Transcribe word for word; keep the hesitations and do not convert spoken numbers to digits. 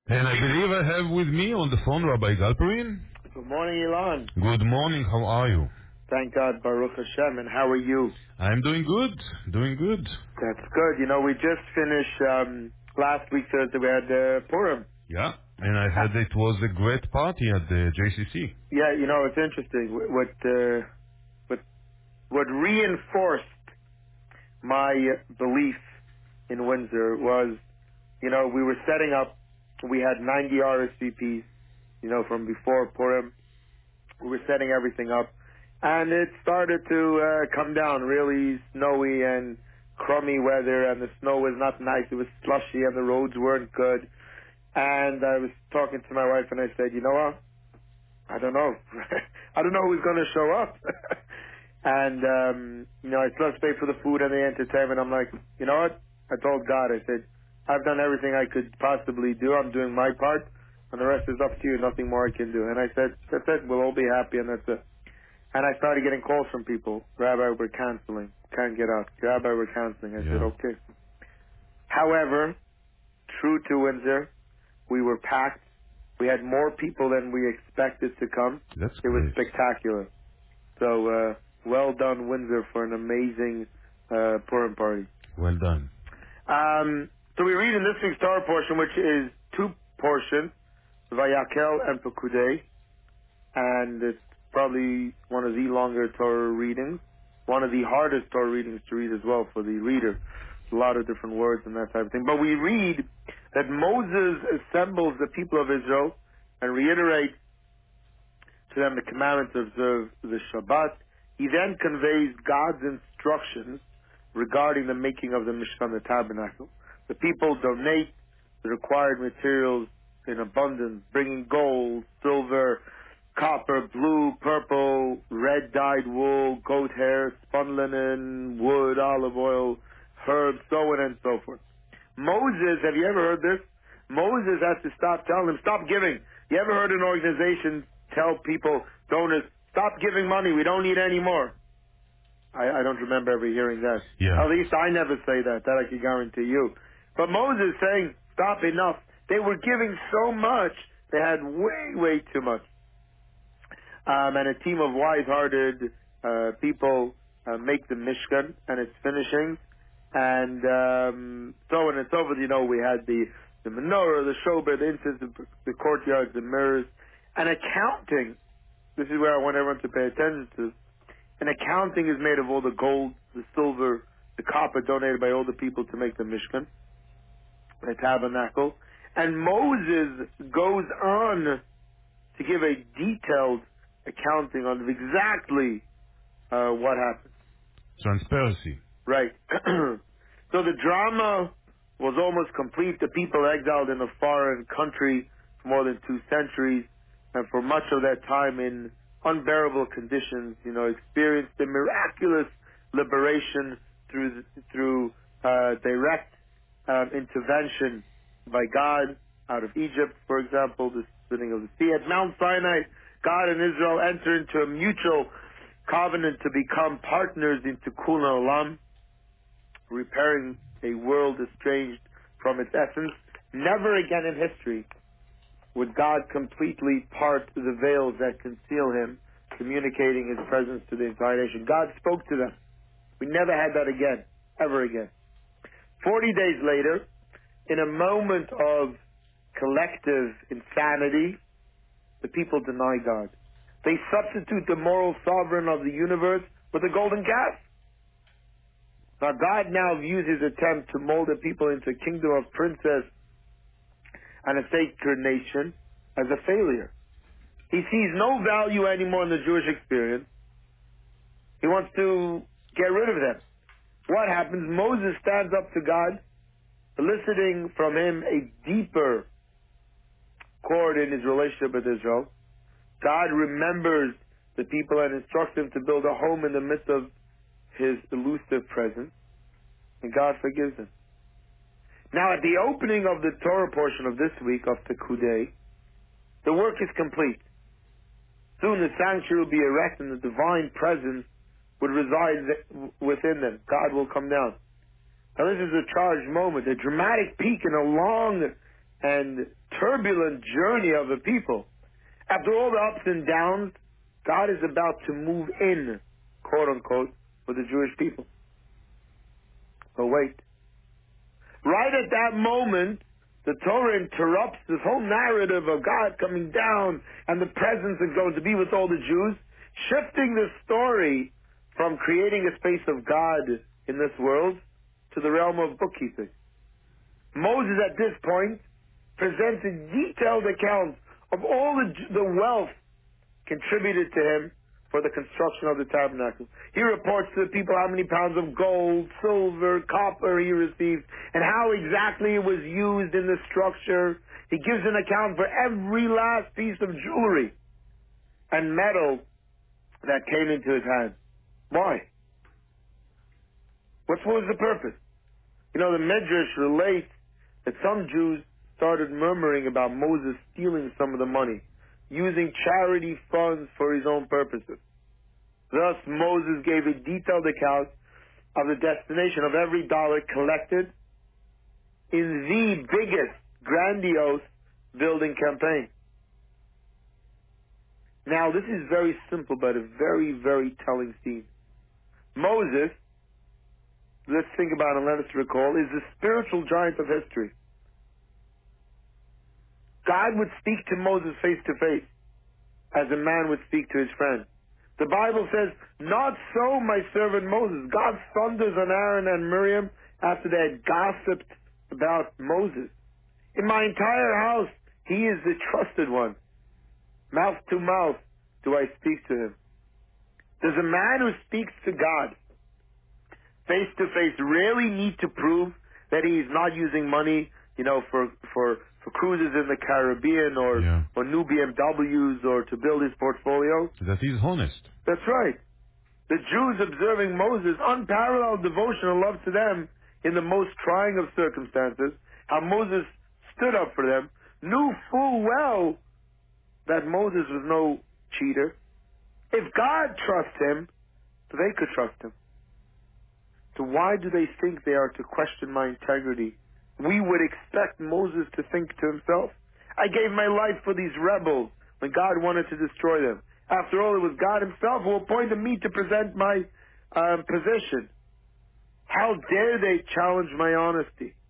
And I believe I have with me on the phone Rabbi Galperin. Good morning, Elon. Good morning, how are you? Thank God, Baruch Hashem. And how are you? I'm doing good, doing good. That's good. You know, we just finished um, last week Thursday. We had uh, Purim. Yeah, and I Uh, heard it was a great party at the J C C. yeah, you know, it's interesting. What what uh, what, what reinforced my belief in Windsor was, you know, we were setting up. We had ninety R S V Ps, you know, from before Purim. We were setting everything up, and it started to uh, come down, really snowy and crummy weather, and the snow was not nice. It was slushy, and the roads weren't good. And I was talking to my wife, and I said, you know what? I don't know. I don't know who's going to show up. and, um, you know, I still have to pay for the food and the entertainment. I'm like, you know what? I told God, I said, I've done everything I could possibly do. I'm doing my part, and the rest is up to you. Nothing more I can do. And I said, that's it. We'll all be happy, and that's it. And I started getting calls from people. Rabbi, we're canceling. Can't get out. Rabbi, we're canceling. I said, Yeah, okay. However, true to Windsor, we were packed. We had more people than we expected to come. that's It was great. spectacular. So, uh, well done, Windsor, for an amazing uh, Purim party. Well done. Um, so we read in this week's Torah portion, which is two portions, Vayakel and Pekudei, and it's probably one of the longer Torah readings, one of the hardest Torah readings to read as well for the reader. A lot of different words and that type of thing. But we read that Moses assembles the people of Israel and reiterates to them the commandment to observe the Shabbat. He then conveys God's instructions regarding the making of the Mishkan, the tabernacle. The people donate the required materials in abundance, bringing gold, silver, copper, blue, purple, red dyed wool, goat hair, spun linen, wood, olive oil, herbs, so on and so forth. Moses, have you ever heard this? Moses has to stop telling them, stop giving. You ever heard an organization tell people, donors, stop giving money, we don't need any more? I, I don't remember ever hearing that. Yeah. At least I never say that, that I can guarantee you. But Moses saying, stop, enough. They were giving so much, they had way, way too much. Um, and a team of wise-hearted uh, people uh, make the Mishkan and its finishings. And um, so on and so forth, you know, we had the, the menorah, the shobah, the incense, the, the courtyards, the mirrors. And accounting, this is where I want everyone to pay attention to. An accounting is made of all the gold, the silver, the copper donated by all the people to make the Mishkan, the tabernacle. And Moses goes on to give a detailed accounting on exactly uh, what happened. Transparency. Right. So the drama was almost complete. The people exiled in a foreign country for more than two centuries, and for much of that time in unbearable conditions, you know, experienced a miraculous liberation through through uh, direct um, intervention by God out of Egypt, for example, the splitting of the sea. At Mount Sinai, God and Israel enter into a mutual covenant to become partners in Tikkun Olam, repairing a world estranged from its essence. Never again in history would God completely part the veils that conceal him, communicating his presence to the entire nation. God spoke to them. We never had that again, ever again. Forty days later, in a moment of collective insanity, the people deny God. They substitute the moral sovereign of the universe with a golden calf. Now God now views his attempt to mold the people into a kingdom of princes and a sacred nation as a failure. He sees no value anymore in the Jewish experience. He wants to get rid of them. What happens? Moses stands up to God, eliciting from him a deeper chord in his relationship with Israel. God remembers the people and instructs him to build a home in the midst of his elusive presence, and God forgives him. Now, at the opening of the Torah portion of this week of Pekudei, the work is complete. Soon the sanctuary will be erected and the divine presence would reside th- within them. God will come down. Now, this is a charged moment, a dramatic peak in a long and turbulent journey of the people. After all the ups and downs, God is about to move in, quote unquote, with the Jewish people. But wait. Right at that moment, the Torah interrupts this whole narrative of God coming down and the presence is going to be with all the Jews, shifting the story from creating a space of God in this world to the realm of bookkeeping. Moses at this point presents a detailed account of all the, the wealth contributed to him for the construction of the tabernacle. He reports to the people how many pounds of gold, silver, copper he received, and how exactly it was used in the structure. He gives an account for every last piece of jewelry and metal that came into his hands. Why? What was the purpose? You know, the Midrash relates that some Jews started murmuring about Moses stealing some of the money, using charity funds for his own purposes. Thus, Moses gave a detailed account of the destination of every dollar collected in the biggest, grandiose building campaign. Now, this is very simple, but a very, very telling scene. Moses, let's think about it and let us recall, is the spiritual giant of history. God would speak to Moses face to face as a man would speak to his friend. The Bible says, not so my servant Moses. God thunders on Aaron and Miriam after they had gossiped about Moses. In my entire house, he is the trusted one. Mouth to mouth do I speak to him. Does a man who speaks to God face to face really need to prove that he is not using money, you know, for for for cruises in the Caribbean or Yeah. or new B M Ws or to build his portfolio? That he's honest. That's right. The Jews observing Moses' unparalleled devotion and love to them in the most trying of circumstances, how Moses stood up for them, knew full well that Moses was no cheater. If God trusts him, they could trust him. So why do they think they are to question my integrity? We would expect Moses to think to himself, I gave my life for these rebels when God wanted to destroy them. After all, it was God himself who appointed me to present my um, position. How dare they challenge my honesty?